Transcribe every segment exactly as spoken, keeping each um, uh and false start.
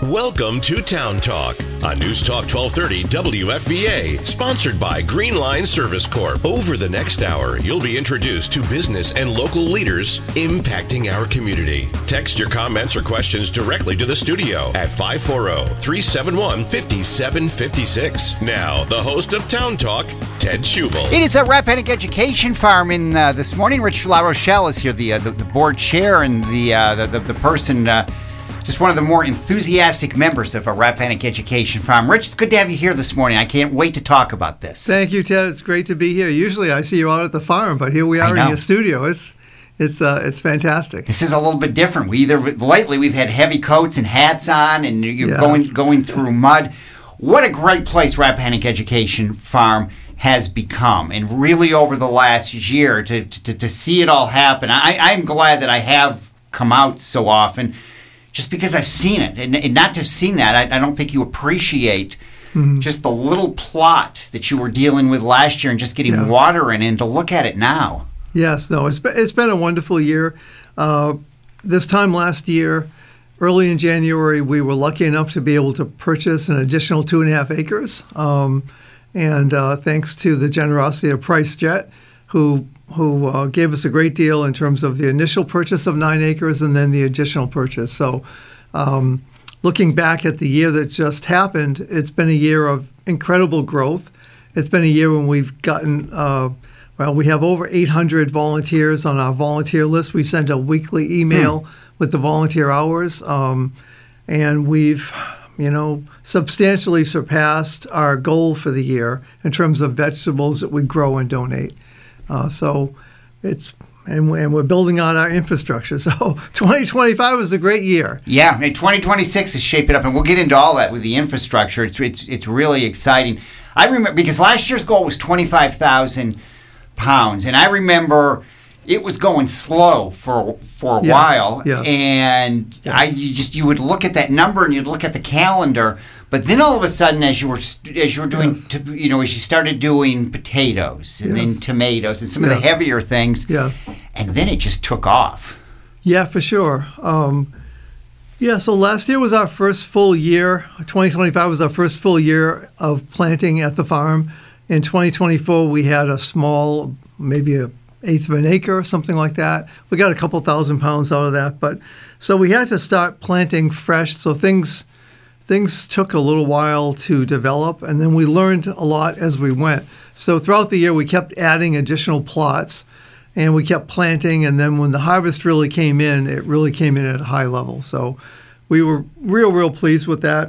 Welcome to Town Talk on News Talk twelve thirty W F V A, sponsored by Green Line Service Corp. Over the next hour, you'll be introduced to business and local leaders impacting our community. Text your comments or questions directly to the studio at five four zero, three seven one, five seven five six. Now, the host of Town Talk, Ted Schubel. It is a Rappahannock Education Farm in uh, this morning. Rich La Rochelle is here, the, uh, the the board chair and the uh, the, the, the person... Uh, Just one of the more enthusiastic members of a Rappahannock Education Farm. Rich, it's good to have you here this morning. I can't wait to talk about this. Thank you, Ted. It's great to be here. Usually I see you out at the farm, but here we are in the studio. It's it's uh, it's fantastic. This is a little bit different. We either lately we've had heavy coats and hats on, and you're yeah. going going through mud. What a great place Rappahannock Education Farm has become, and really over the last year to to, to see it all happen. I, I'm glad that I have come out so often. Just because I've seen it, and, and not to have seen that, I, I don't think you appreciate mm-hmm. just the little plot that you were dealing with last year and just getting yeah. water in, and to look at it now. Yes, no, it's been, it's been a wonderful year. Uh, this time last year, early in January, we were lucky enough to be able to purchase an additional two and a half acres, um, and uh, thanks to the generosity of PriceJet, who who uh, gave us a great deal in terms of the initial purchase of nine acres and then the additional purchase. So um, looking back at the year that just happened, it's been a year of incredible growth. It's been a year when we've gotten, uh, well, we have over eight hundred volunteers on our volunteer list. We send a weekly email hmm. with the volunteer hours, um, and we've, you know, substantially surpassed our goal for the year in terms of vegetables that we grow and donate. Uh, so it's and, and we're building on our infrastructure. So twenty twenty-five was a great year. Yeah, and twenty twenty-six is shaping up, and we'll get into all that with the infrastructure. It's it's it's really exciting. I remember because last year's goal was twenty-five thousand pounds, and I remember it was going slow for for a yeah, while, yeah. and yeah. I you just you would look at that number and you'd look at the calendar. But then all of a sudden, as you were as you were doing, yes. to, you know, as you started doing potatoes and yes. then tomatoes and some yeah. of the heavier things, yeah. and then it just took off. Yeah, for sure. Um, yeah, so last year was our first full year. twenty twenty-five was our first full year of planting at the farm. In twenty twenty-four, we had a small, maybe a eighth of an acre, something like that. We got a couple thousand pounds out of that, but so we had to start planting fresh. So things. Things took a little while to develop, and then we learned a lot as we went. So throughout the year, we kept adding additional plots, and we kept planting, and then when the harvest really came in, it really came in at a high level. So we were real, real pleased with that.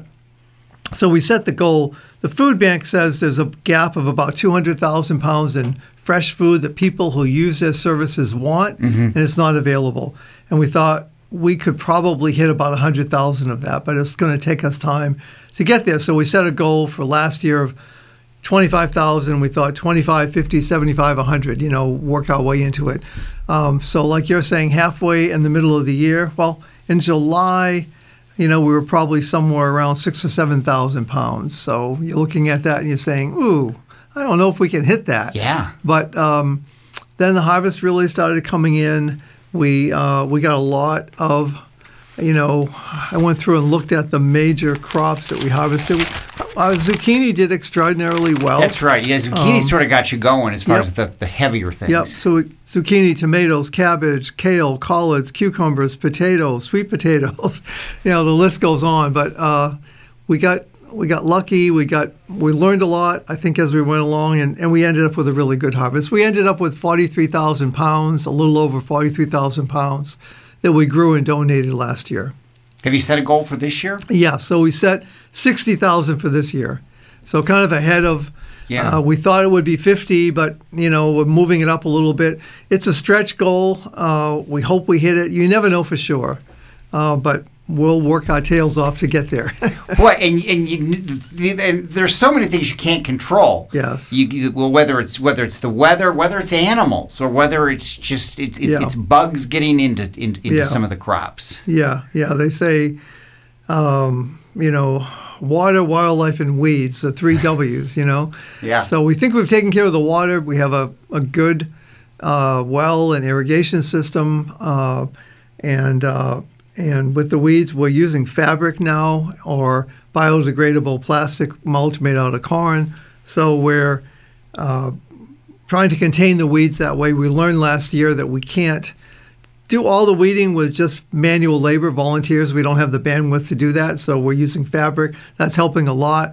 So we set the goal. The food bank says there's a gap of about two hundred thousand pounds in fresh food that people who use their services want, mm-hmm. and it's not available. And we thought, we could probably hit about one hundred thousand of that, but it's going to take us time to get there. So we set a goal for last year of twenty-five thousand. We thought twenty-five, fifty, seventy-five, one hundred, you know, work our way into it. Um, so like you're saying, halfway in the middle of the year, well, in July, you know, we were probably somewhere around six or seven thousand pounds. So you're looking at that and you're saying, ooh, I don't know if we can hit that. Yeah. But um, then the harvest really started coming in. We uh, we got a lot of, you know, I went through and looked at the major crops that we harvested. Our zucchini did extraordinarily well. That's right. Yeah, zucchini um, sort of got you going as far yep. as the, the heavier things. Yep. So we, zucchini, tomatoes, cabbage, kale, collards, cucumbers, potatoes, sweet potatoes. You know, the list goes on. But uh, we got we got lucky. We got we learned a lot, I think, as we went along, and, and we ended up with a really good harvest. We ended up with forty-three thousand pounds, a little over forty-three thousand pounds that we grew and donated last year. Have you set a goal for this year? Yeah, so we set sixty thousand for this year. So kind of ahead of, yeah. uh, we thought it would be fifty, but, you know, we're moving it up a little bit. It's a stretch goal. Uh, we hope we hit it. You never know for sure, uh, but we'll work our tails off to get there. Boy, and and, you, and there's so many things you can't control. Yes. You, you well, whether it's whether it's the weather, whether it's animals, or whether it's just it's it's, yeah. it's bugs getting into into, into yeah. some of the crops. Yeah, yeah. They say, um, you know, water, wildlife, and weeds, the three W's. You know. Yeah. So we think we've taken care of the water. We have a a good uh, well and irrigation system, uh, and. Uh, and with the weeds, we're using fabric now or biodegradable plastic mulch made out of corn. So we're uh, trying to contain the weeds that way. We learned last year that we can't do all the weeding with just manual labor, volunteers. We don't have the bandwidth to do that, so we're using fabric. That's helping a lot.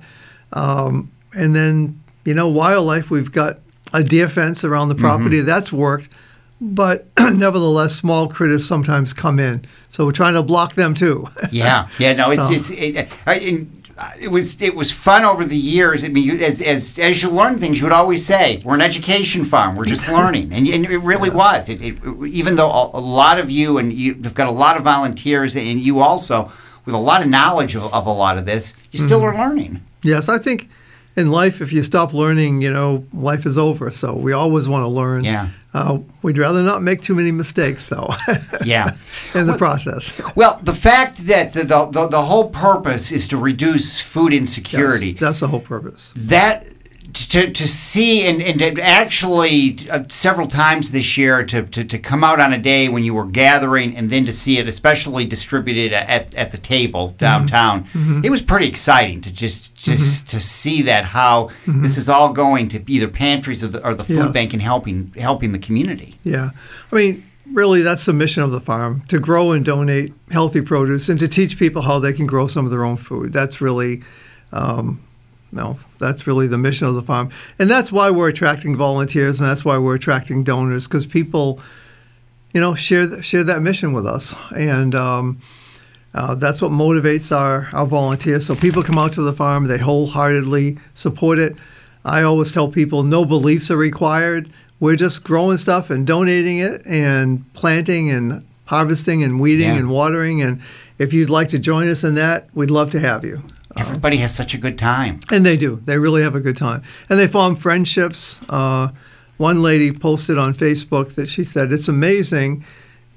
Um, and then, you know, wildlife, we've got a deer fence around the property. Mm-hmm. That's worked. But nevertheless, small critters sometimes come in. So we're trying to block them too. yeah. Yeah, no, it's, so. it's, it, it, it was it was fun over the years. I mean, you, as, as as you learn things, you would always say, we're an education farm. We're just learning. And, and it really yeah. was. It, it, even though a, a lot of you, and you've got a lot of volunteers, and you also, with a lot of knowledge of, of a lot of this, you still mm-hmm. are learning. Yes, I think in life, if you stop learning, you know, life is over. So we always want to learn. Yeah. Uh, we'd rather not make too many mistakes, though. yeah. In the well, process. Well, the fact that the, the the the whole purpose is to reduce food insecurity. Yes, that's the whole purpose. That to to see and, and to actually uh, several times this year to, to to come out on a day when you were gathering and then to see it especially distributed at, at the table downtown, mm-hmm. it was pretty exciting to just just mm-hmm. to see that how mm-hmm. this is all going to either pantries or the, or the food yeah. bank and helping helping the community. Yeah, I mean, really, that's the mission of the farm, to grow and donate healthy produce and to teach people how they can grow some of their own food. That's really um, No, that's really the mission of the farm. And that's why we're attracting volunteers, and that's why we're attracting donors, because people, you know, share th- share that mission with us. And um, uh, that's what motivates our, our volunteers. So people come out to the farm, they wholeheartedly support it. I always tell people no beliefs are required. We're just growing stuff and donating it and planting and harvesting and weeding yeah. and watering. And if you'd like to join us in that, we'd love to have you. Everybody has such a good time. And they do. They really have a good time. And they form friendships. Uh, one lady posted on Facebook that she said, it's amazing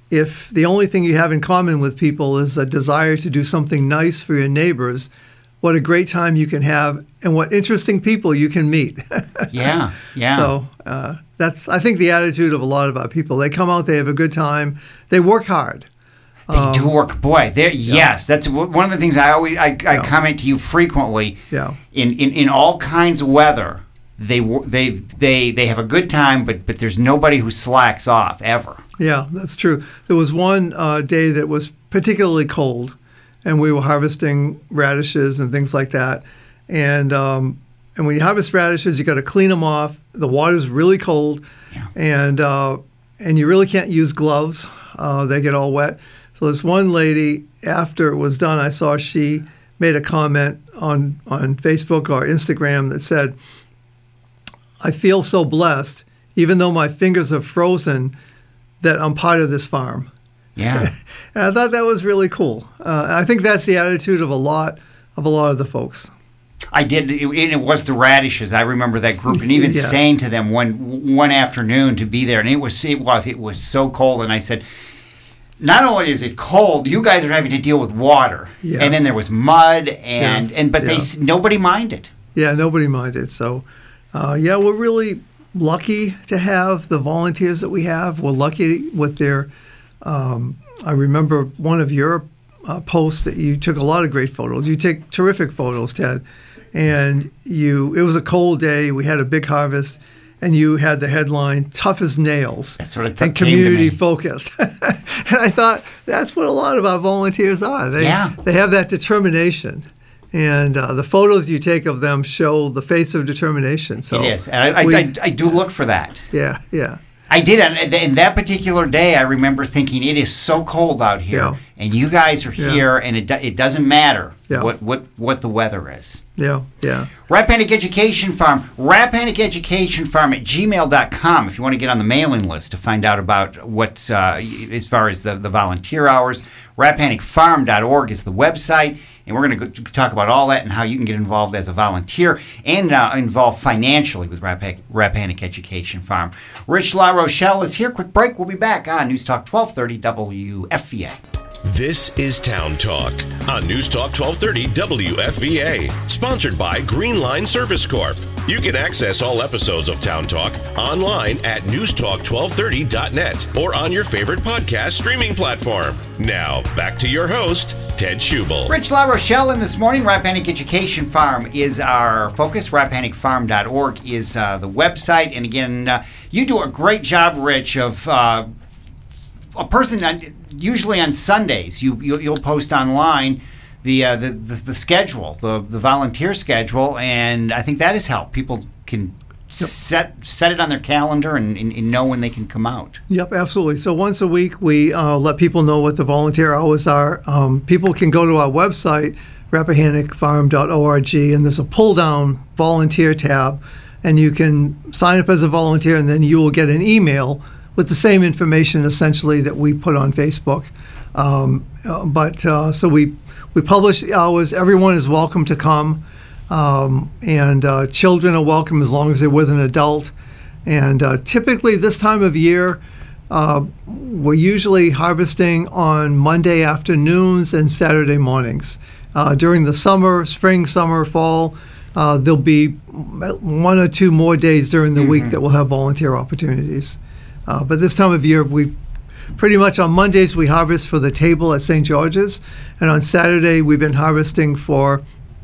if the only thing you have in common with people is a desire to do something nice for your neighbors, what a great time you can have and what interesting people you can meet. yeah, yeah. So uh, that's, I think, the attitude of a lot of our people. They come out, they have a good time, they work hard. They um, do work, boy. There, yeah. yes, that's one of the things I always I, I yeah. comment to you frequently. Yeah. In, in, in all kinds of weather, they they they they have a good time, but but there's nobody who slacks off ever. Yeah, that's true. There was one uh, day that was particularly cold, and we were harvesting radishes and things like that. And um, and when you harvest radishes, you got to clean them off. The water's really cold, yeah. and uh, and you really can't use gloves. Uh, they get all wet. So this one lady, after it was done, I saw she made a comment on, on Facebook or Instagram that said, I feel so blessed, even though my fingers are frozen, that I'm part of this farm. Yeah. And I thought that was really cool. Uh, I think that's the attitude of a lot of a lot of the folks. I did. It, it was the radishes. I remember that group, and even yeah. saying to them one one afternoon to be there, and it was it was it was so cold, and I said, not only is it cold, you guys are having to deal with water, yes. and then there was mud, and yes. and but yeah. they nobody minded. Yeah, nobody minded. So, uh, yeah, we're really lucky to have the volunteers that we have. We're lucky with their. Um, I remember one of your uh, posts that you took a lot of great photos. You take terrific photos, Ted, and you. It was a cold day. We had a big harvest. And you had the headline, tough as nails. That's what it and community focused. And I thought, that's what a lot of our volunteers are. They, yeah. they have that determination. And uh, the photos you take of them show the face of determination. So it is. And I, we, I, I, I do look for that. Yeah, yeah. I did. And in that particular day, I remember thinking, it is so cold out here. Yeah. And you guys are yeah. here, and it, it doesn't matter yeah. what, what, what the weather is. Yeah, yeah. Rappahannock Education Farm, Rappahannock Education Farm at gmail dot com if you want to get on the mailing list to find out about what's, uh, as far as the, the volunteer hours. Rappahannock Farm dot org is the website, and we're going to talk about all that and how you can get involved as a volunteer and uh, involved financially with Rappahannock, Rappahannock Education Farm. Rich LaRochelle is here. Quick break. We'll be back on News Talk twelve thirty W F V A. This is Town Talk on News Talk twelve thirty W F V A, sponsored by Green Line Service Corp. You can access all episodes of Town Talk online at newstalk twelve thirty dot net or on your favorite podcast streaming platform. Now, back to your host, Ted Schubel. Rich La Rochelle in this morning. Rappahannock Education Farm is our focus. rappahannock farm dot org is uh, the website. And again, uh, you do a great job, Rich, of uh, a person, on, usually on Sundays, you, you, you'll post online the, uh, the, the the schedule, the, the volunteer schedule, and I think that has helped. People can set set it on their calendar and, and, and know when they can come out. Yep, absolutely. So once a week, we uh, let people know what the volunteer hours are. Um, people can go to our website, rappahannock farm dot org, and there's a pull-down volunteer tab, and you can sign up as a volunteer, and then you will get an email with the same information, essentially, that we put on Facebook. Um, uh, but uh, so we we publish the hours. Everyone is welcome to come. Um, and uh, children are welcome as long as they're with an adult. And uh, typically this time of year, uh, we're usually harvesting on Monday afternoons and Saturday mornings. Uh, during the summer, spring, summer, fall, uh, there'll be one or two more days during the mm-hmm. week that we'll have volunteer opportunities. Uh, but this time of year, we pretty much on Mondays we harvest for the table at Saint George's, and on Saturday we've been harvesting for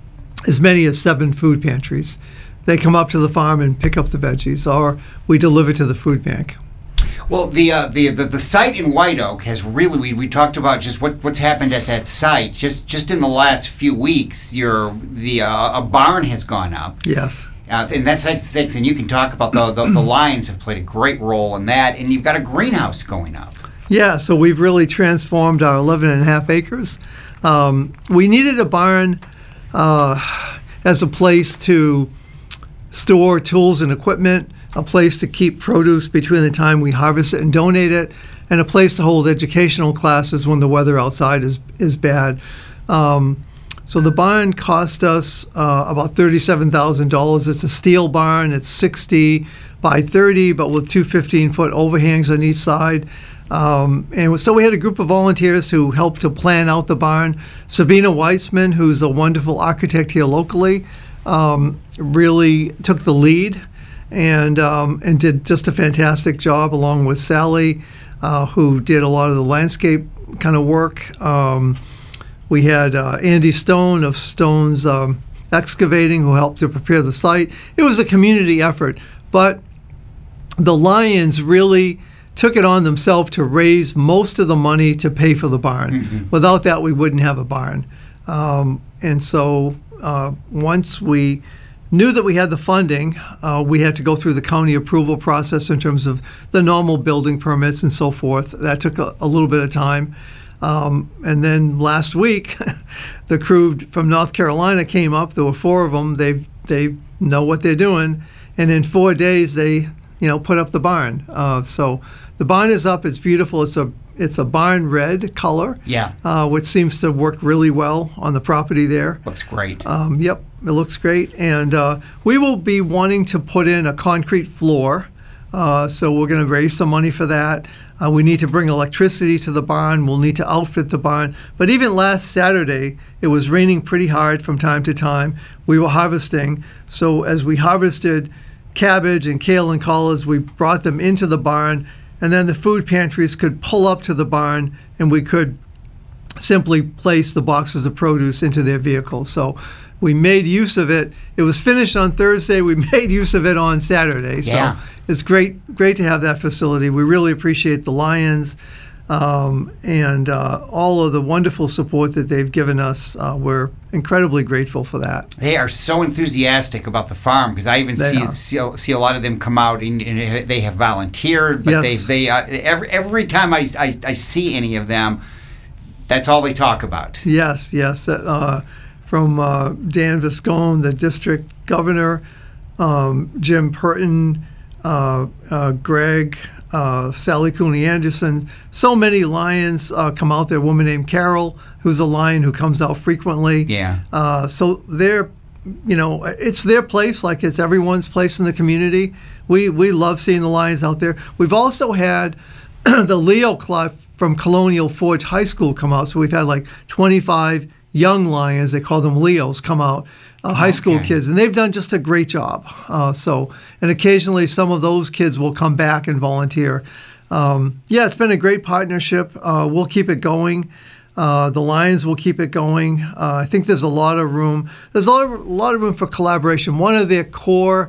as many as seven food pantries. They come up to the farm and pick up the veggies, or we deliver to the food bank. Well, the uh, the, the the site in White Oak has really, we, we talked about just what what's happened at that site. Just just in the last few weeks, your the uh, a barn has gone up. Yes. Uh, and that's like things, and you can talk about the, the the Lions have played a great role in that, and you've got a greenhouse going up. Yeah, so we've really transformed our eleven and a half acres. Um, we needed a barn Uh, as a place to store tools and equipment, a place to keep produce between the time we harvest it and donate it, and a place to hold educational classes when the weather outside is is bad. Um, so the barn cost us uh, about thirty-seven thousand dollars. It's a steel barn. It's sixty by thirty, but with two fifteen-foot overhangs on each side. Um, and so we had a group of volunteers who helped to plan out the barn. Sabina Weitzman, who's a wonderful architect here locally, um, really took the lead and um, and did just a fantastic job, along with Sally, uh, who did a lot of the landscape kind of work. Um, we had uh, Andy Stone of Stone's um, Excavating, who helped to prepare the site. It was a community effort, but the Lions really took it on themselves to raise most of the money to pay for the barn. Mm-hmm. Without that, we wouldn't have a barn. Um, and so uh, once we knew that we had the funding, uh, we had to go through the county approval process in terms of the normal building permits and so forth. That took a, a little bit of time. Um, and then last week, the crew from North Carolina came up. There were four of them. They they know what they're doing. And in four days, they you know put up the barn. Uh, so the barn is up. It's beautiful. It's a it's a barn red color. Yeah. Uh, which seems to work really well on the property there. Looks great. Um, yep, it looks great. And uh, we will be wanting to put in a concrete floor. Uh, so we're going to raise some money for that. Uh, we need to bring electricity to the barn. We'll need to outfit the barn. But even last Saturday, it was raining pretty hard from time to time. We were harvesting. So as we harvested cabbage and kale and collards, we brought them into the barn. And then the food pantries could pull up to the barn, and we could simply place the boxes of produce into their vehicles. So we made use of it. It was finished on Thursday. We made use of it on Saturday. Yeah. So it's great, great to have that facility. We really appreciate the Lions um, and uh, all of the wonderful support that they've given us. Uh, we're incredibly grateful for that. They are so enthusiastic about the farm, because I even see, see see a lot of them come out and, and they have volunteered. But yes. they they uh, every every time I, I I see any of them, that's all they talk about. Yes, yes. Uh, from uh, Dan Viscone, the district governor, um, Jim Purton, uh, uh, Greg, uh, Sally Cooney Anderson. So many Lions uh, come out there. A woman named Carol, who's a Lion who comes out frequently. Yeah. Uh, so they're, you know, it's their place, like it's everyone's place in the community. We we love seeing the Lions out there. We've also had the Leo Club from Colonial Forge High School come out. So we've had like twenty-five young lions, they call them Leos, come out, uh, high school Okay. kids, and they've done just a great job. Uh, so, and occasionally some of those kids will come back and volunteer. Um, yeah, it's been a great partnership. Uh, we'll keep it going. Uh, the Lions will keep it going. Uh, I think there's a lot of room. There's a lot of, a lot of room for collaboration. One of their core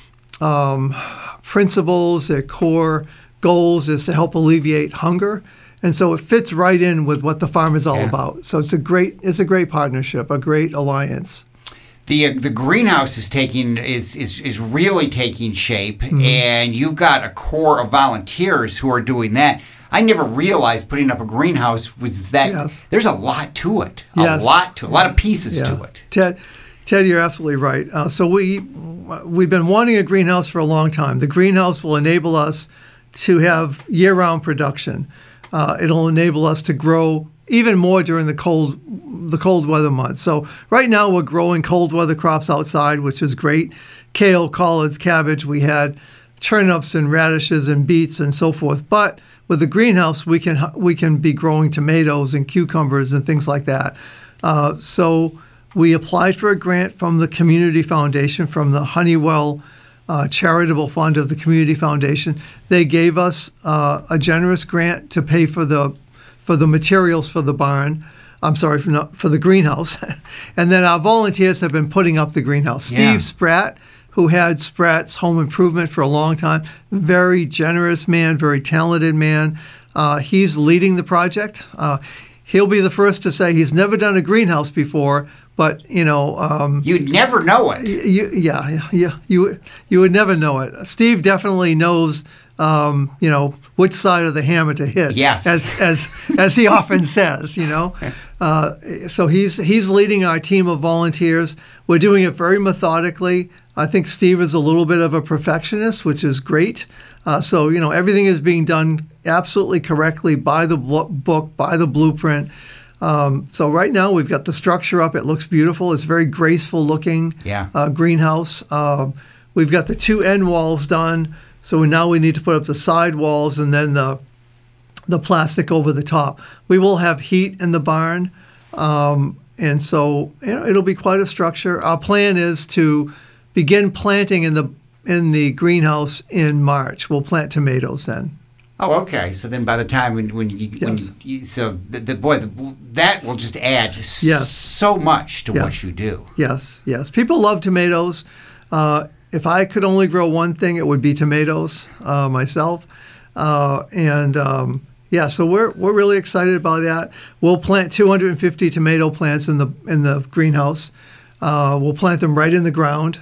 um, principles, their core goals is to help alleviate hunger. And so it fits right in with what the farm is all Yeah. about. So it's a great it's a great partnership, a great alliance. The uh, the greenhouse is taking is is, is really taking shape, mm-hmm. and you've got a core of volunteers who are doing that. I never realized putting up a greenhouse was that. Yes. There's a lot to it. A Yes. lot to a lot of pieces Yeah. to it. Ted, Ted, you're absolutely right. Uh, so we we've been wanting a greenhouse for a long time. The greenhouse will enable us to have year-round production. Uh, it'll enable us to grow even more during the cold the cold weather months. So right now we're growing cold weather crops outside, which is great. Kale, collards, cabbage. We had turnips and radishes and beets and so forth. But with the greenhouse, we can we can be growing tomatoes and cucumbers and things like that. Uh, so we applied for a grant from the Community Foundation, from the Honeywell Uh, charitable fund of the Community Foundation. They gave us uh, a generous grant to pay for the for the materials for the barn. I'm sorry, for, not, for the greenhouse. And then our volunteers have been putting up the greenhouse. Yeah. Steve Spratt, who had Spratt's Home Improvement for a long time, very generous man, very talented man. Uh, he's leading the project. Uh, he'll be the first to say he's never done a greenhouse before. But you know, um, You'd never know it. you, yeah, yeah, you you would never know it. Steve definitely knows, um, you know, which side of the hammer to hit. Yes. as as as he often says, you know. Uh, so he's he's leading our team of volunteers. We're doing it very methodically. I think Steve is a little bit of a perfectionist, which is great. Uh, so you know, everything is being done absolutely correctly by the blo- book, by the blueprint. Um, so right now we've got the structure up. It looks beautiful. It's very graceful looking. Yeah. Uh, greenhouse. Uh, we've got the two end walls done. So now we need to put up the side walls and then the the plastic over the top. We will have heat in the barn, um, and so you know, it'll be quite a structure. Our plan is to begin planting in the in the greenhouse in March. We'll plant tomatoes then. Oh, okay. So then, by the time when when you, when Yes. you so the, the boy the, that will just add s- Yes. so much to Yes. what you do. Yes, yes. People love tomatoes. Uh, if I could only grow one thing, it would be tomatoes uh, myself. Uh, and um, yeah, so we're we're really excited about that. We'll plant two hundred fifty tomato plants in the in the greenhouse. Uh, we'll plant them right in the ground.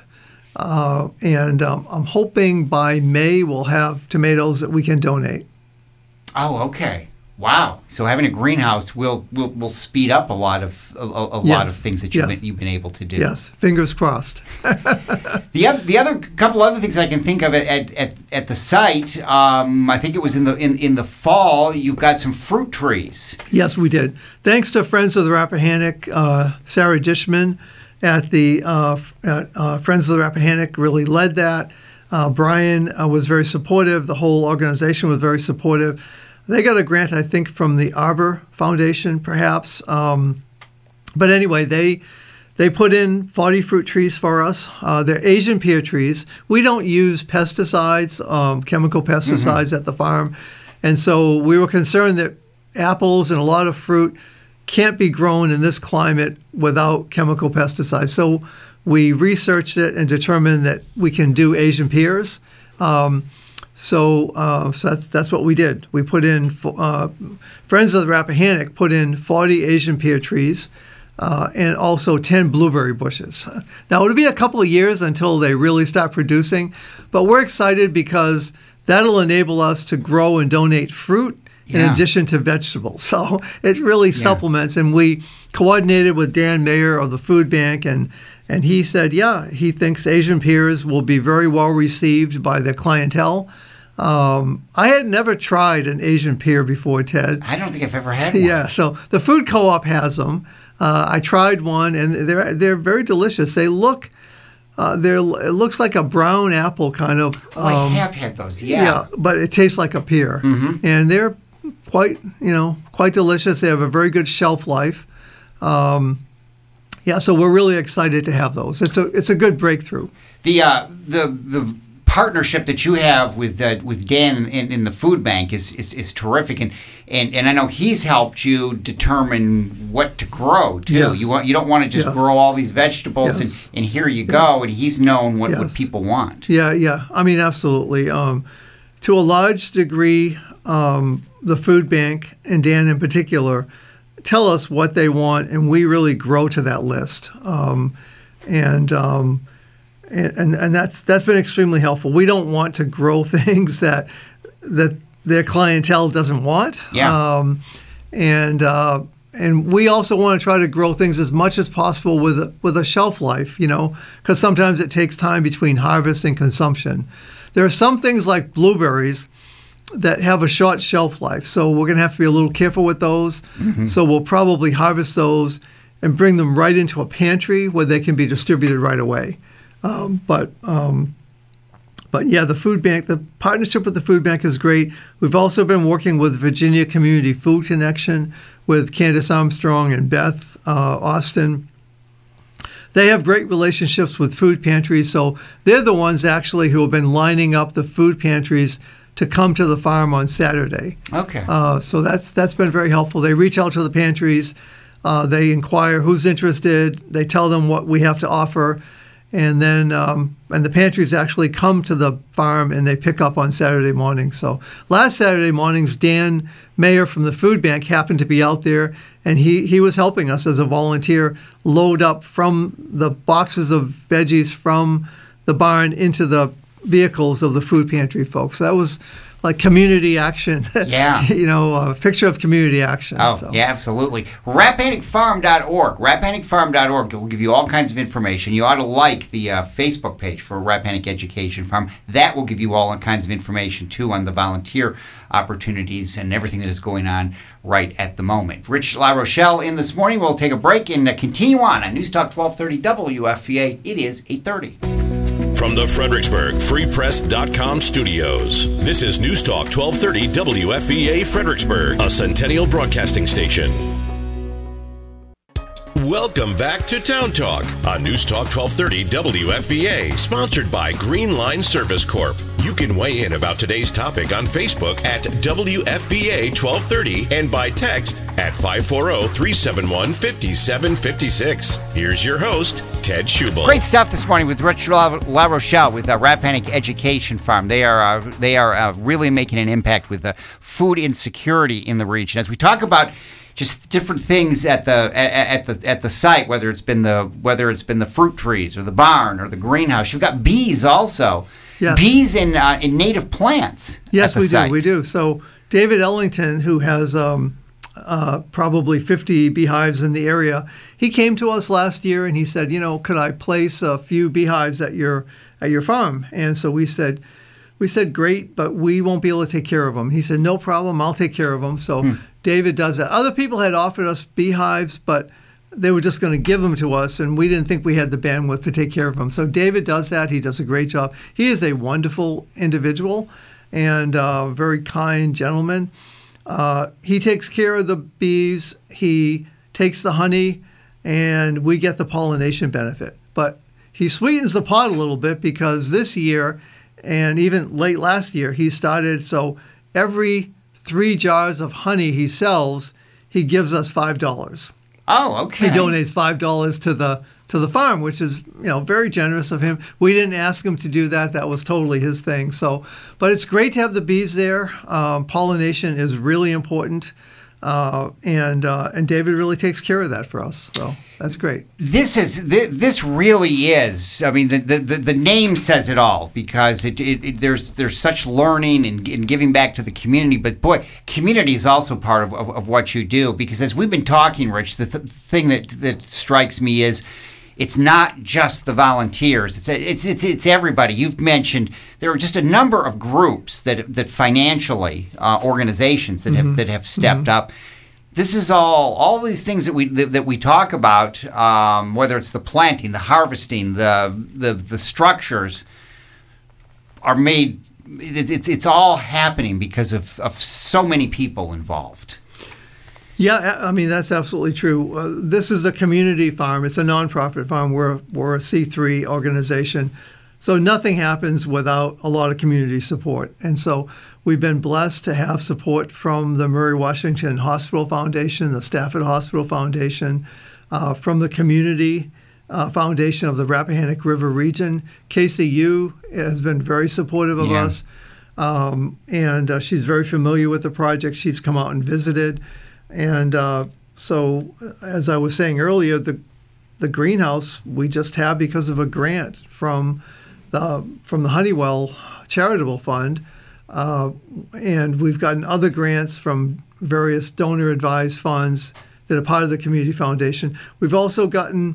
Uh, and um, I'm hoping by May we'll have tomatoes that we can donate. Oh, okay. Wow. So having a greenhouse will will, will speed up a lot of a, a Yes. lot of things that you've Yes. been, you've been able to do. Yes, fingers crossed. The other the other couple other things I can think of at at, at, at the site, um, I think it was in the in, in the fall. You've got some fruit trees. Yes, we did. Thanks to Friends of the Rappahannock, uh, Sarah Dishman at the uh, at, uh, Friends of the Rappahannock really led that. Uh, Brian uh, was very supportive. The whole organization was very supportive. They got a grant, I think, from the Arbor Foundation, perhaps. Um, but anyway, they they put in forty fruit trees for us. Uh, they're Asian pear trees. We don't use pesticides, um, chemical pesticides at the farm. And so we were concerned that apples and a lot of fruit can't be grown in this climate without chemical pesticides. So we researched it and determined that we can do Asian pears. Um, so uh, so that's, that's what we did. We put in, uh, Friends of the Rappahannock put in forty Asian pear trees uh, and also ten blueberry bushes. Now, it'll be a couple of years until they really start producing, but we're excited because that'll enable us to grow and donate fruit in Yeah. addition to vegetables. So it really supplements. And we coordinated with Dan Mayer of the Food Bank, and and he said, yeah, he thinks Asian pears will be very well received by the clientele. Um, I had never tried an Asian pear before, Ted. I don't think I've ever had one. Yeah, so the food co-op has them. Uh, I tried one, and they're they're very delicious. They look, uh, they're it looks like a brown apple kind of. Oh, I um, have had those. Yeah. but it tastes like a pear, and they're quite, you know, quite delicious. They have a very good shelf life. Um, yeah, so we're really excited to have those. It's a it's a good breakthrough. The uh, the the partnership that you have with uh, with Dan in, in the food bank is, is, is terrific, and, and and I know he's helped you determine what to grow too. Yes. You want you don't want to just yes. grow all these vegetables yes. and, and here you yes. go. And he's known what, yes. what people want. Yeah, yeah. I mean, absolutely. Um, to a large degree, um, the food bank and Dan in particular tell us what they want, and we really grow to that list. Um, and um, And, and that's that's been extremely helpful. We don't want to grow things that that their clientele doesn't want. Yeah. Um, and uh, and we also want to try to grow things as much as possible with a, with a shelf life, you know, because sometimes it takes time between harvest and consumption. There are some things like blueberries that have a short shelf life, so we're going to have to be a little careful with those. Mm-hmm. So we'll probably harvest those and bring them right into a pantry where they can be distributed right away. Um, but um, but yeah, the food bank, the partnership with the food bank is great. We've also been working with Virginia Community Food Connection with Candace Armstrong and Beth uh, Austin. They have great relationships with food pantries, so they're the ones actually who have been lining up the food pantries to come to the farm on Saturday. Okay. Uh, so that's that's been very helpful. They reach out to the pantries, uh, they inquire who's interested, they tell them what we have to offer. And then, um, and the pantries actually come to the farm and they pick up on Saturday morning. So last Saturday mornings, Dan Mayer from the food bank happened to be out there, and he, he was helping us as a volunteer load up from the boxes of veggies from the barn into the vehicles of the food pantry folks. That was like community action. Yeah. You know, a picture of community action. Oh, so. yeah, absolutely. Rappahannock Farm dot org. Rappahannock Farm dot org will give you all kinds of information. You ought to like the uh, Facebook page for Rappahannock Education Farm. That will give you all kinds of information, too, on the volunteer opportunities and everything that is going on right at the moment. Rich LaRochelle in this morning. We'll take a break and uh, continue on on News Talk twelve thirty W F V A. It is eight thirty. From the Fredericksburg Free Press dot com studios, this is News Talk twelve thirty W F V A Fredericksburg, a Centennial Broadcasting station. Welcome back to Town Talk on News Talk twelve thirty W F V A, sponsored by Green Line Service Corp. You can weigh in about today's topic on Facebook at W F V A twelve thirty and by text at five four zero, three seven one, five seven five six. Here's your host, Ted Schubel. Great stuff this morning with Rich LaRochelle with uh, Rappahannock Education Farm. They are uh, they are uh, really making an impact with the food insecurity in the region. As we talk about just different things at the at, at the at the site, whether it's been the whether it's been the fruit trees or the barn or the greenhouse. You've got bees also. Yes. Bees in uh, in native plants. Yes, at the we site. do. We do. So David Ellington, who has um, uh, probably fifty beehives in the area, he came to us last year and he said, you know, could I place a few beehives at your at your farm? And so we said, we said, great, but we won't be able to take care of them. He said, no problem, I'll take care of them. So hmm. David does that. Other people had offered us beehives, but they were just going to give them to us, and we didn't think we had the bandwidth to take care of them. So David does that. He does a great job. He is a wonderful individual and a very kind gentleman. Uh, he takes care of the bees. He takes the honey, and we get the pollination benefit. But he sweetens the pot a little bit because this year, and even late last year, he started, so every three jars of honey he sells, he gives us five dollars. Oh, okay. He donates five dollars to the to the farm, which is, you know, very generous of him. We didn't ask him to do that. That was totally his thing. So, but it's great to have the bees there. Um, pollination is really important. Uh, and uh, and David really takes care of that for us. So that's great. This is this, this really is. I mean, the, the, the name says it all because it, it, it there's there's such learning and, and giving back to the community. But boy, community is also part of, of, of what you do. Because as we've been talking, Rich, the th- thing that that strikes me is, it's not just the volunteers. It's it's it's it's everybody. You've mentioned there are just a number of groups that that financially uh, organizations that mm-hmm. have that have stepped mm-hmm. up. This is all all these things that we that, that we talk about. Um, whether it's the planting, the harvesting, the the the structures are made. It, it's it's all happening because of of so many people involved. Yeah, I mean, that's absolutely true. Uh, this is a community farm. It's a nonprofit farm. We're, we're a C three organization. So nothing happens without a lot of community support. And so we've been blessed to have support from the Murray Washington Hospital Foundation, the Stafford Hospital Foundation, uh, from the community uh, foundation of the Rappahannock River region. K C U has been very supportive of Yeah. us. Um, and uh, she's very familiar with the project. She's come out and visited. And uh, so, as I was saying earlier, the the greenhouse we just have because of a grant from the from the Honeywell Charitable Fund, uh, and we've gotten other grants from various donor-advised funds that are part of the Community Foundation. We've also gotten,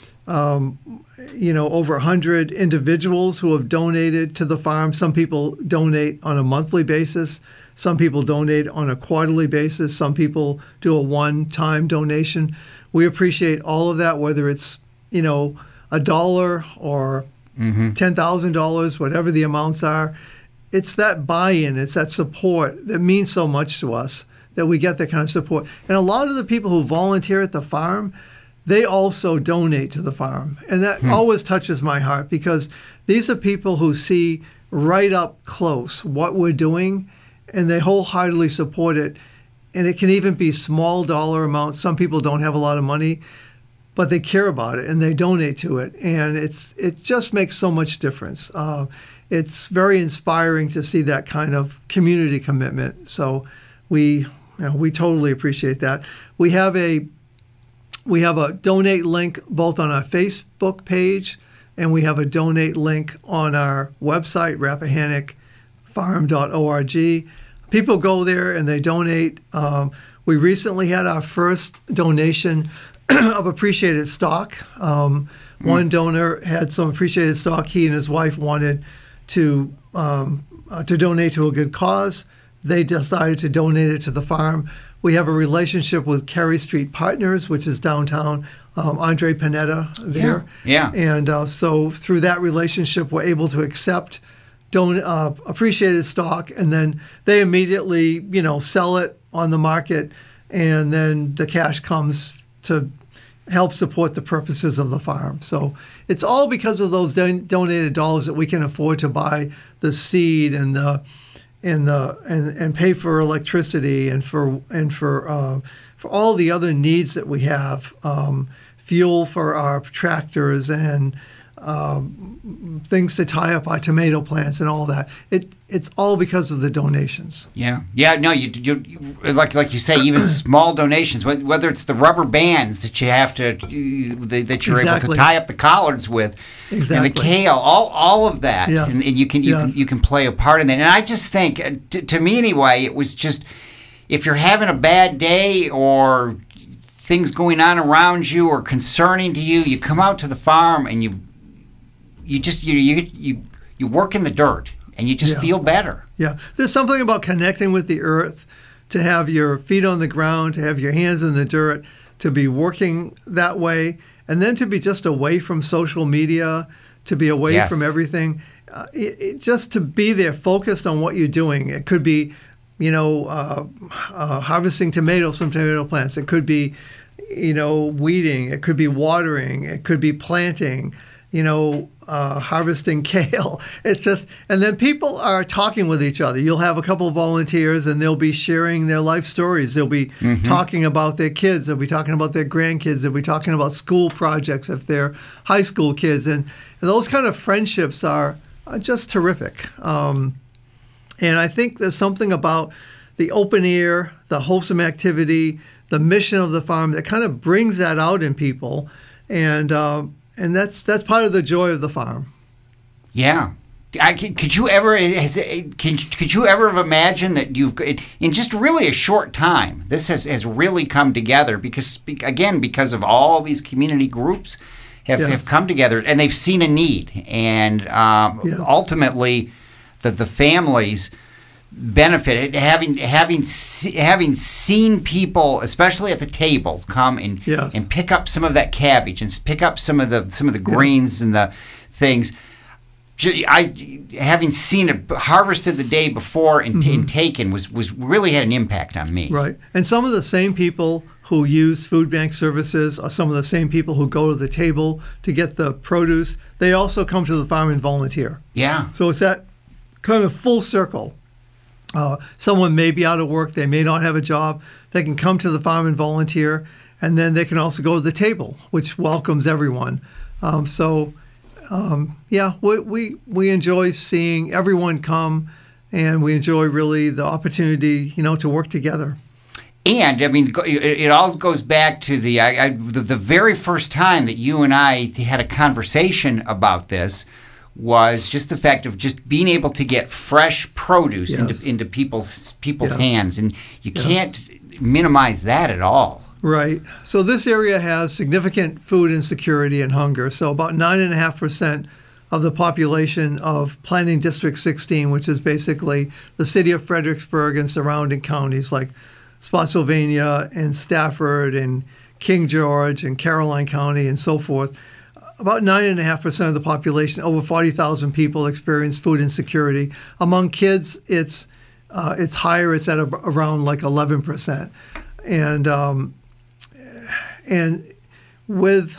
um, you know, over one hundred individuals who have donated to the farm. Some people donate on a monthly basis. Some people donate on a quarterly basis. Some people do a one-time donation. We appreciate all of that, whether it's, you know, a dollar or mm-hmm. ten thousand dollars, whatever the amounts are. It's that buy-in, it's that support that means so much to us, that we get that kind of support. And a lot of the people who volunteer at the farm, they also donate to the farm. And that hmm. always touches my heart, because these are people who see right up close what we're doing, and they wholeheartedly support it. And it can even be small dollar amounts. Some people don't have a lot of money, but they care about it and they donate to it. And it's it just makes so much difference. Uh, it's very inspiring to see that kind of community commitment. So we you know, we totally appreciate that. We have a we have a donate link both on our Facebook page, and we have a donate link on our website, rappahannock farm dot org. People go there and they donate. Um, we recently had our first donation of appreciated stock. Um, mm. One donor had some appreciated stock he and his wife wanted to um, uh, to donate to a good cause. They decided to donate it to the farm. We have a relationship with Carey Street Partners, which is downtown. Um, Andre Panetta there. Yeah. yeah. And uh, so through that relationship, we're able to accept Don, uh, appreciated stock, and then they immediately, you know, sell it on the market, and then the cash comes to help support the purposes of the farm. So it's all because of those don- donated dollars that we can afford to buy the seed and the and the and, and pay for electricity and for and for uh, for all the other needs that we have, um, fuel for our tractors and Um, things to tie up our tomato plants and all that. It it's all because of the donations. Yeah, yeah. No, you, you, you like like you say, even small donations. Whether it's the rubber bands that you have to that you're exactly. able to tie up the collards with, exactly. and the kale, all all of that, yes. and, and you can you yes. can you can play a part in that. And I just think, to, to me anyway, it was just, if you're having a bad day or things going on around you or concerning to you, you come out to the farm and you. You just you you you you work in the dirt and you just yeah. feel better. Yeah, there's something about connecting with the earth, to have your feet on the ground, to have your hands in the dirt, to be working that way, and then to be just away from social media, to be away yes. from everything, uh, it, it, just to be there, focused on what you're doing. It could be, you know, uh, uh, harvesting tomatoes from tomato plants. It could be, you know, weeding. It could be watering. It could be planting. You know, uh, harvesting kale. It's just, and then people are talking with each other. You'll have a couple of volunteers and they'll be sharing their life stories. They'll be mm-hmm. talking about their kids. They'll be talking about their grandkids. They'll be talking about school projects if they're high school kids. And, and those kind of friendships are, are just terrific. Um, and I think there's something about the open air, the wholesome activity, the mission of the farm that kind of brings that out in people. And, um, And that's that's part of the joy of the farm. Yeah, I, could you ever has, can, could you ever have imagined that you've in just really a short time this has, has really come together, because again because of all these community groups have, yes. have come together and they've seen a need, and um, yes. ultimately the the families benefit having having having seen people, especially at the table, come and yes. and pick up some of that cabbage and pick up some of the some of the greens yeah. and the things. I, having seen it harvested the day before and, mm-hmm. and taken was, was really had an impact on me. Right. And some of the same people who use food bank services are some of the same people who go to the table to get the produce. They also come to the farm and volunteer. Yeah. So it's that kind of full circle. Uh, someone may be out of work. They may not have a job. They can come to the farm and volunteer. And then they can also go to the table, which welcomes everyone. Um, so, um, yeah, we, we we enjoy seeing everyone come, and we enjoy really the opportunity, you know, to work together. And I mean, it, it all goes back to the, I, I, the the very first time that you and I had a conversation about this was just the fact of just being able to get fresh produce yes. into into people's people's yeah. hands, and you yeah. can't minimize that at all. Right. So this area has significant food insecurity and hunger. So about nine point five percent of the population of Planning District sixteen, which is basically the city of Fredericksburg and surrounding counties like Spotsylvania and Stafford and King George and Caroline County and so forth, about nine point five percent of the population, over forty thousand people, experience food insecurity. Among kids, it's uh, it's higher. It's at a, around like eleven percent. And um, and with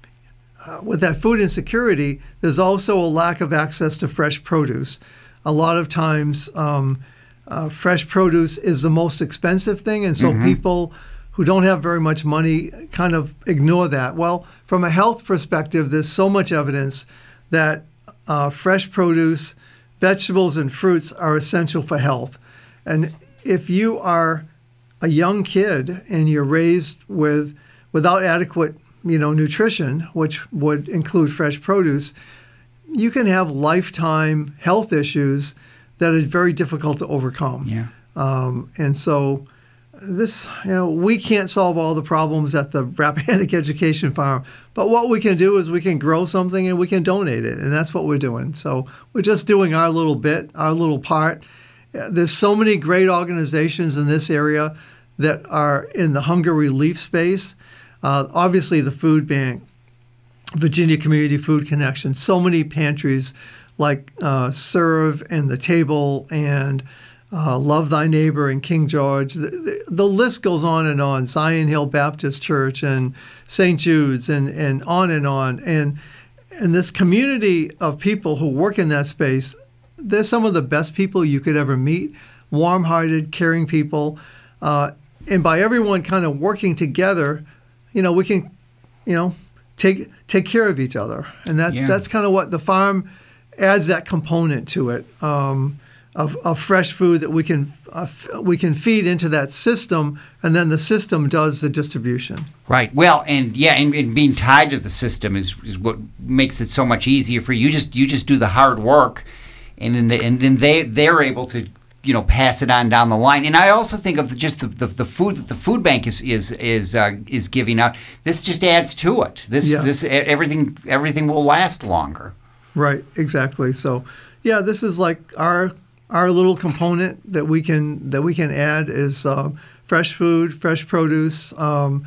uh, with that food insecurity, there's also a lack of access to fresh produce. A lot of times, um, uh, fresh produce is the most expensive thing, and so mm-hmm. people who don't have very much money kind of ignore that. Well, from a health perspective, there's so much evidence that uh, fresh produce, vegetables, and fruits are essential for health. And if you are a young kid and you're raised with without adequate, you know, nutrition, which would include fresh produce, you can have lifetime health issues that are very difficult to overcome. Yeah. Um, and so this, you know, we can't solve all the problems at the Rappahannock Education Farm, but what we can do is we can grow something and we can donate it, and that's what we're doing. So we're just doing our little bit, our little part. There's so many great organizations in this area that are in the hunger relief space. Uh, obviously, the food bank, Virginia Community Food Connection, so many pantries like uh, Serve and The Table and uh, Love Thy Neighbor and King George. The, the, the list goes on and on. Zion Hill Baptist Church and Saint Jude's and, and on and on. And, and this community of people who work in that space, they're some of the best people you could ever meet, warm-hearted, caring people. Uh, and by everyone kind of working together, you know, we can, you know, take take care of each other. And that, yeah. that's kind of what the farm adds, that component to it, um, of, of fresh food that we can uh, we can feed into that system, and then the system does the distribution. Right. Well, and yeah, and, and being tied to the system is, is what makes it so much easier for you. Just you just do the hard work, and then the, and then they they're able to, you know, pass it on down the line. And I also think of just the, the, the food that the food bank is is is uh, is giving out. This just adds to it. This yeah. this everything everything will last longer. Right. Exactly. So, yeah, this is like our our little component that we can that we can add is uh, fresh food, fresh produce. Um,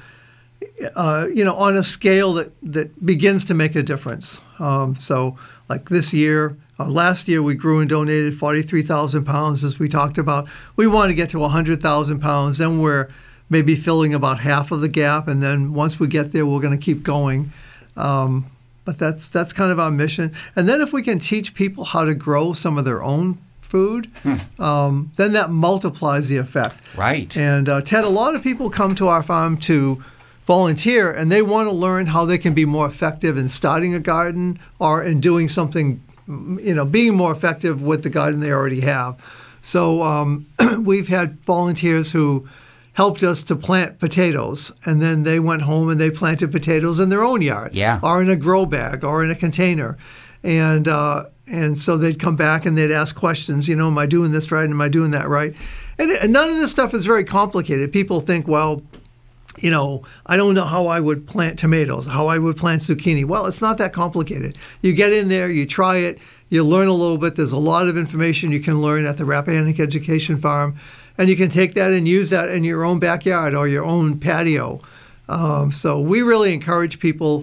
uh, you know, on a scale that that begins to make a difference. Um, so, like this year. Uh, last year, we grew and donated forty-three thousand pounds, as we talked about. We want to get to one hundred thousand pounds. Then we're maybe filling about half of the gap. And then once we get there, we're going to keep going. Um, but that's that's kind of our mission. And then if we can teach people how to grow some of their own food, hmm. um, then that multiplies the effect. Right. And, uh, Ted, a lot of people come to our farm to volunteer, and they want to learn how they can be more effective in starting a garden or in doing something, you know, being more effective with the garden they already have. So um, we've had volunteers who helped us to plant potatoes, and then they went home and they planted potatoes in their own yard, yeah. or in a grow bag, or in a container. And uh, and so they'd come back and they'd ask questions, you know, am I doing this right? Am I doing that right? And, and none of this stuff is very complicated. People think, well, you know, I don't know how I would plant tomatoes, how I would plant zucchini. Well, it's not that complicated. You get in there, you try it, you learn a little bit. There's a lot of information you can learn at the Rappahannock Education Farm, and you can take that and use that in your own backyard or your own patio. Um, so we really encourage people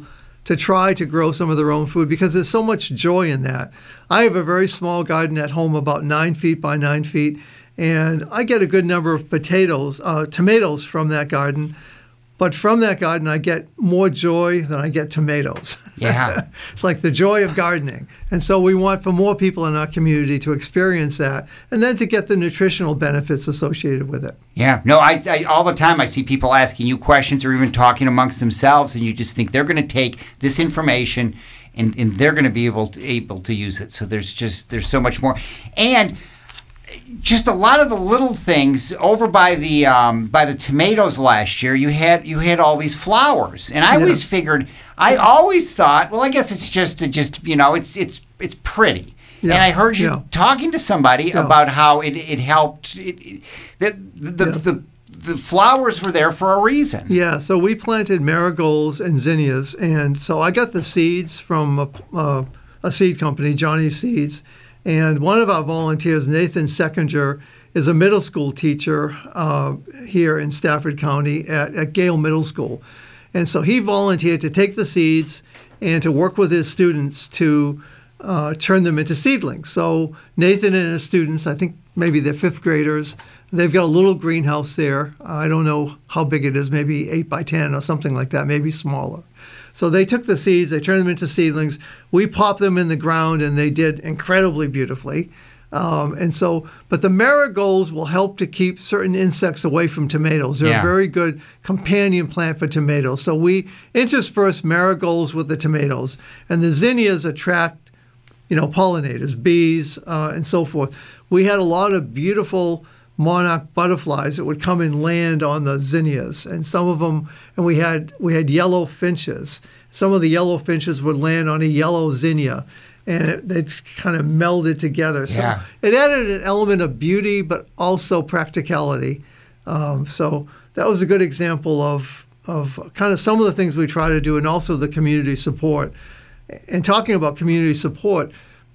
to try to grow some of their own food because there's so much joy in that. I have a very small garden at home, about nine feet by nine feet, and I get a good number of potatoes, uh, tomatoes from that garden. But from that garden, I get more joy than I get tomatoes. Yeah. It's like the joy of gardening. And so we want for more people in our community to experience that and then to get the nutritional benefits associated with it. Yeah. No, I, I all the time I see people asking you questions or even talking amongst themselves, and you just think they're going to take this information and, and they're going to be able to, able to use it. So there's just there's so much more. And just a lot of the little things over by the um, by the tomatoes last year. You had you had all these flowers, and I Yeah. always figured. I always thought, well, I guess it's just a, just you know, it's it's it's pretty. Yeah. And I heard you Yeah. talking to somebody Yeah. about how it it helped. It, it, the the, Yes. the the flowers were there for a reason. Yeah, so we planted marigolds and zinnias, and so I got the seeds from a, uh, a seed company, Johnny Seeds, and one of our volunteers, Nathan Seckinger, is a middle school teacher uh, here in Stafford County at, at Gale Middle School. And so he volunteered to take the seeds and to work with his students to uh, turn them into seedlings. So Nathan and his students, I think maybe they're fifth graders, they've got a little greenhouse there. I don't know how big it is, maybe eight by ten or something like that, maybe smaller. So they took the seeds, they turned them into seedlings. We popped them in the ground, and they did incredibly beautifully. Um, and so, but the marigolds will help to keep certain insects away from tomatoes. They're Yeah. a very good companion plant for tomatoes. So we intersperse marigolds with the tomatoes, and the zinnias attract, you know, pollinators, bees, uh, and so forth. We had a lot of beautiful monarch butterflies that would come and land on the zinnias, and some of them, and we had we had yellow finches. Some of the yellow finches would land on a yellow zinnia, and it, they kind of melded together. So Yeah. it added an element of beauty, but also practicality. Um, so that was a good example of of kind of some of the things we try to do, and also the community support. And talking about community support,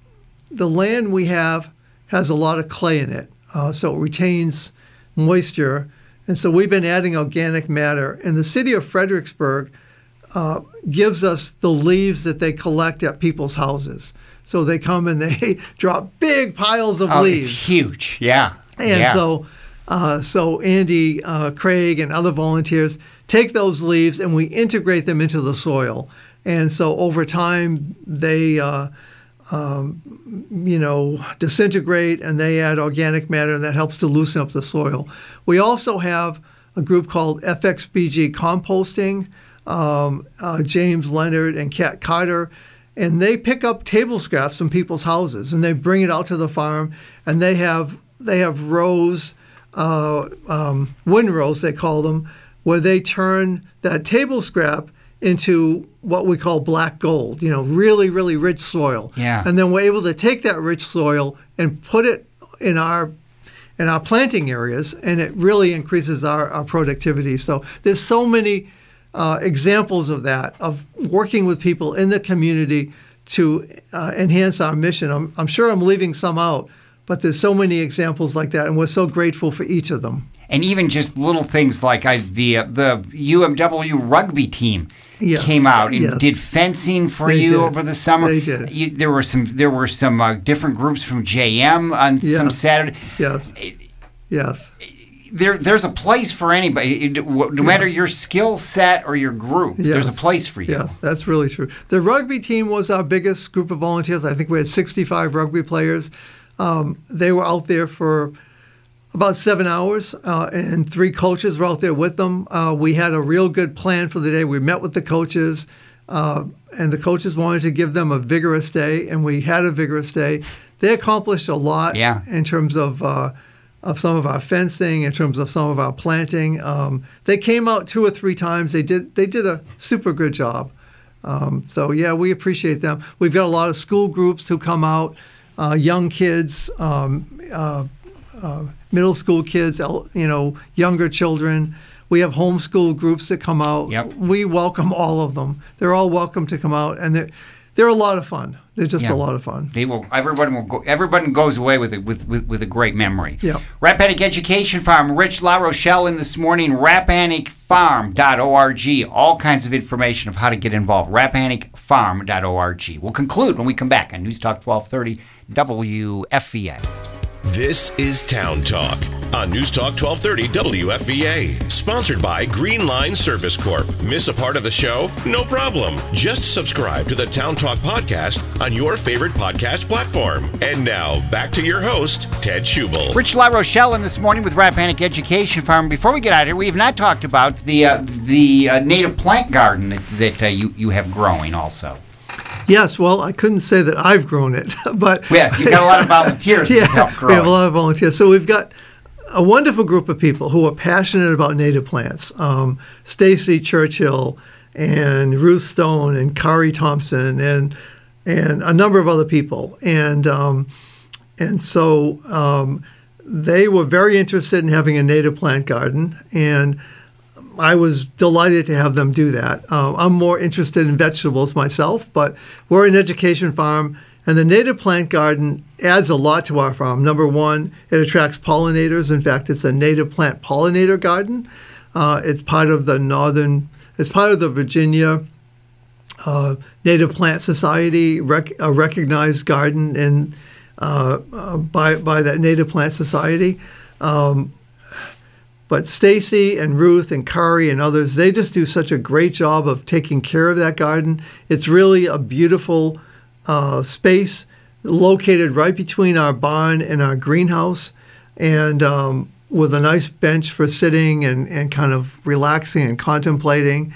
the land we have has a lot of clay in it. Uh, so it retains moisture. And so we've been adding organic matter. And the city of Fredericksburg uh, gives us the leaves that they collect at people's houses. So they come and they drop big piles of Oh, leaves. it's huge. Yeah. And yeah. so uh, so Andy, uh, Craig, and other volunteers take those leaves and we integrate them into the soil. And so over time, they... Uh, Um, you know, disintegrate, and they add organic matter, and that helps to loosen up the soil. We also have a group called F X B G Composting, um, uh, James Leonard and Kat Carter, and they pick up table scraps from people's houses, and they bring it out to the farm, and they have they have rows, uh, um, windrows they call them, where they turn that table scrap into what we call black gold, you know, really, really rich soil. Yeah. And then we're able to take that rich soil and put it in our in our planting areas, and it really increases our, our productivity. So there's so many uh, examples of that, of working with people in the community to uh, enhance our mission. I'm, I'm sure I'm leaving some out, but there's so many examples like that, and we're so grateful for each of them. And even just little things like I, the uh, the U M W rugby team Yes. came out and Yes. did fencing for They you did. over the summer. They did. You, there were some there were some uh, different groups from J M on Yes. some Saturday. Yes. Yes. There there's a place for anybody, It- no matter your skill set or your group. Yes. There's a place for you. Yes, that's really true. The rugby team was our biggest group of volunteers. I think we had sixty-five rugby players. Um, they were out there for about seven hours, uh, and three coaches were out there with them. Uh, we had a real good plan for the day. We met with the coaches, uh, and the coaches wanted to give them a vigorous day, and we had a vigorous day. They accomplished a lot Yeah. in terms of uh, of some of our fencing, in terms of some of our planting. Um, they came out two or three times. They did they did a super good job. Um, so yeah, we appreciate them. We've got a lot of school groups who come out, uh, young kids, um, uh, uh, middle school kids, el- you know, younger children. We have homeschool groups that come out. Yep. We welcome all of them. They're all welcome to come out, and they're they're a lot of fun. They're just Yeah. a lot of fun. They will. Everybody will go. Everybody goes away with it with, with, with a great memory. Yeah. Rappahannock Education Farm. Rich La Rochelle in this morning. Rappahannock Farm dot org. All kinds of information of how to get involved. Rappahannock Farm dot org. We'll conclude when we come back on News Talk twelve thirty W F V A. This is Town Talk on News Talk twelve thirty W F V A. Sponsored by Green Line Service Corp. Miss a part of the show? No problem. Just subscribe to the Town Talk podcast on your favorite podcast platform. And now, back to your host, Ted Schubel. Rich La Rochelle in this morning with Rappahannock Education Farm. Before we get out of here, we have not talked about the uh, the uh, native plant garden that, that uh, you, you have growing also. Yes, well, I couldn't say that I've grown it, but Yeah, you've got a lot of volunteers yeah, that help grow we have a it. lot of volunteers. So we've got a wonderful group of people who are passionate about native plants. Um, Stacy Churchill and Ruth Stone and Kari Thompson and and a number of other people. And um, and so um, they were very interested in having a native plant garden, and I was delighted to have them do that. Uh, I'm more interested in vegetables myself, but we're an education farm, and the native plant garden adds a lot to our farm. Number one, it attracts pollinators. In fact, it's a native plant pollinator garden. Uh, it's part of the Northern, it's part of the Virginia uh, Native Plant Society, rec- a recognized garden in uh, uh, by by that Native Plant Society. Um, But Stacy and Ruth and Kari and others, they just do such a great job of taking care of that garden. It's really a beautiful uh, space located right between our barn and our greenhouse, and um, with a nice bench for sitting and, and kind of relaxing and contemplating.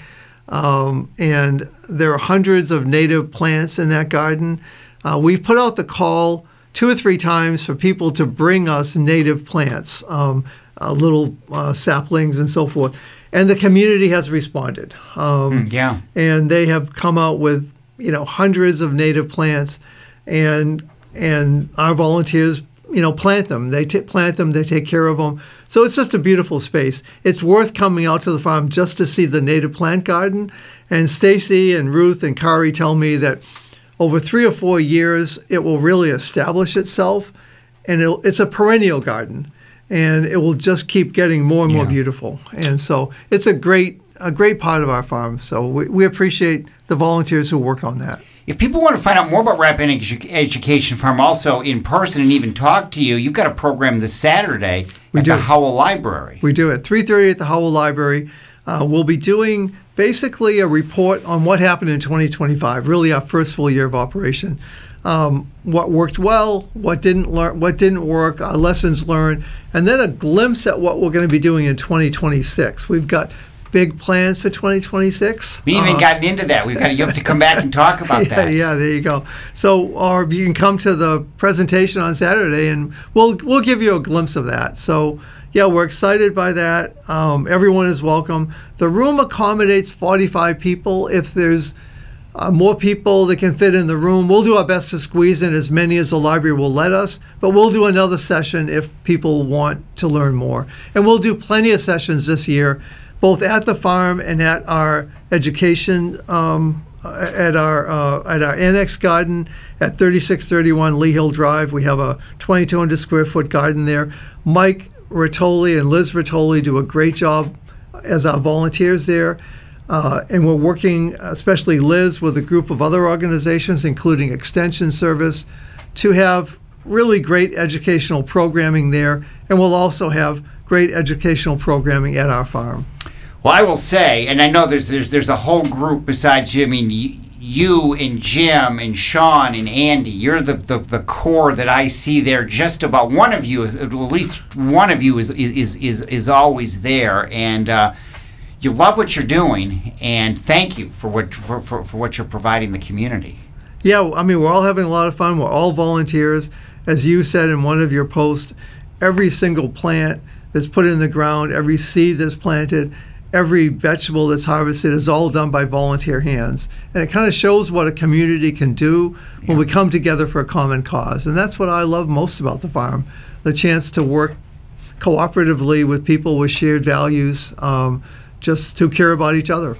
Um, and there are hundreds of native plants in that garden. Uh, we've put out the call two or three times for people to bring us native plants. Um, Uh, little uh, saplings and so forth, and the community has responded. Um, Mm, yeah, and they have come out with you know hundreds of native plants, and and our volunteers you know plant them. They t- plant them. They take care of them. So it's just a beautiful space. It's worth coming out to the farm just to see the native plant garden. And Stacy and Ruth and Kari tell me that over three or four years it will really establish itself, and it'll, it's a perennial garden. And it will just keep getting more and more Yeah. beautiful. And so it's a great a great part of our farm. So we, we appreciate the volunteers who work on that. If people want to find out more about Rappahannock Edu- Education Farm also in person and even talk to you, you've got a program this Saturday We at do. the Howell Library. We do at three thirty at the Howell Library. Uh, we'll be doing basically a report on what happened in twenty twenty-five, really our first full year of operation. Um, what worked well, what didn't learn, what didn't work, our lessons learned, and then a glimpse at what we're going to be doing in twenty twenty-six. We've got big plans for twenty twenty-six. We haven't even Uh, gotten into that. We've got to, you have to come back and talk about yeah, that. yeah, there you go. So, or you can come to the presentation on Saturday, and we'll we'll give you a glimpse of that. So, yeah, we're excited by that. Um, everyone is welcome. The room accommodates forty-five people. If there's uh, more people that can fit in the room, we'll do our best to squeeze in as many as the library will let us. But we'll do another session if people want to learn more, and we'll do plenty of sessions this year, both at the farm and at our education, um, at our uh, at our annex garden at thirty-six thirty-one Lee Hill Drive. We have a twenty-two hundred square foot garden there. Mike Rattoli and Liz Rattoli do a great job as our volunteers there. Uh, and we're working, especially Liz, with a group of other organizations, including Extension Service, to have really great educational programming there. And we'll also have great educational programming at our farm. Well, I will say, and I know there's there's there's a whole group besides you. I mean, y- you and Jim and Sean and Andy, you're the, the, the core that I see there. Just about one of you is, at least one of you is is is is always there, and uh, you love what you're doing. And thank you for what for, for, for what you're providing the community. Yeah, I mean, we're all having a lot of fun. We're all volunteers. As you said in one of your posts, every single plant that's put in the ground, every seed that's planted, every vegetable that's harvested is all done by volunteer hands. And it kind of shows what a community can do when we come together for a common cause. And that's what I love most about the farm, the chance to work cooperatively with people with shared values, um, just to care about each other.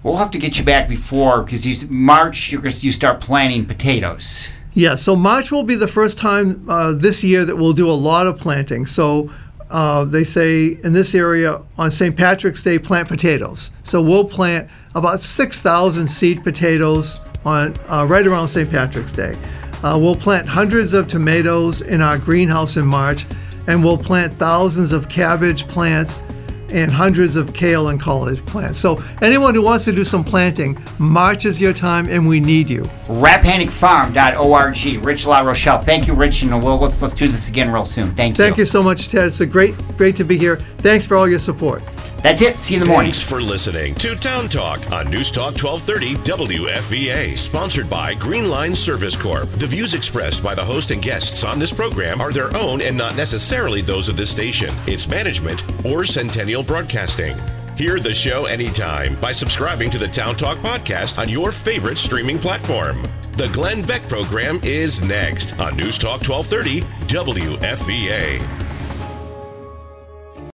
we'll have to get you back before, because you March you're gonna, you start planting potatoes. Yeah, so March will be the first time uh, this year that we'll do a lot of planting. So uh, they say in this area on Saint Patrick's Day, plant potatoes. So we'll plant about six thousand seed potatoes on uh, right around Saint Patrick's Day. Uh, we'll plant hundreds of tomatoes in our greenhouse in March, and we'll plant thousands of cabbage plants and hundreds of kale and collard plants. So anyone who wants to do some planting, March is your time, and we need you. Rappahannock Farm dot org. Rich LaRochelle. Thank you, Rich, and we'll, let's, let's do this again real soon. Thank you. Thank you so much, Ted. It's a great, great to be here. Thanks for all your support. That's it. See you in the morning. Thanks for listening to Town Talk on News Talk twelve thirty W F V A, sponsored by Greenline Service Corp. The views expressed by the host and guests on this program are their own and not necessarily those of this station, its management, or Centennial Broadcasting. Hear the show anytime by subscribing to the Town Talk podcast on your favorite streaming platform. The Glenn Beck program is next on News Talk twelve thirty W F V A.